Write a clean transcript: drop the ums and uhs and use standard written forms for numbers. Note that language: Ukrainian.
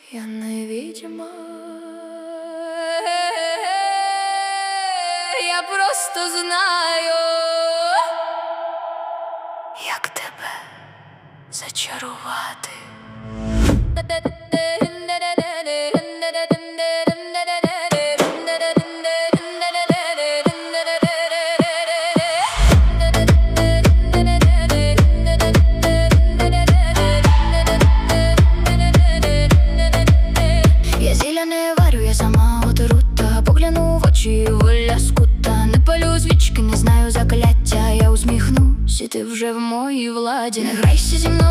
Я невидима, я просто знаю, як тебе зачарувати. Я зілля не варю, я сама отрута. Погляну в очі, воля скута. Не палю свічки, не знаю закляття. Я усміхнусь, і ти вже в моїй владі. Не грайся зі мною.